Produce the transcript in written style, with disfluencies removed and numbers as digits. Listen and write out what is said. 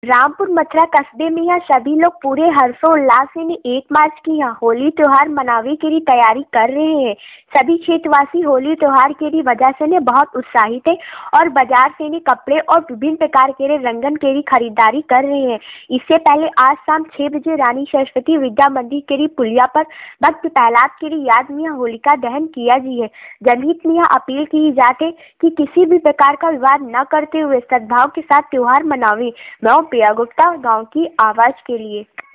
रामपुर मथुरा कस्बे में यह सभी लोग पूरे हर्षोल्लास से 1 मार्च की यहाँ होली त्योहार मनाने के लिए तैयारी कर रहे हैं। सभी क्षेत्रवासी होली त्योहार के लिए वजह से बहुत उत्साहित है और बाजार से कपड़े और विभिन्न प्रकार के रंगन के लिए खरीदारी कर रहे हैं। इससे पहले आज शाम 6 बजे रानी सरस्वती विद्या मंदिर के लिए पुलिया पर भक्त प्रहलाद के लिए याद में होलिका दहन किया जी है। जनहित में यह अपील की जाती कि किसी भी प्रकार का विवाद न करते हुए सद्भाव के साथ त्योहार मनावे। मैं प्रिया गुप्ता, गांव की आवाज के लिए।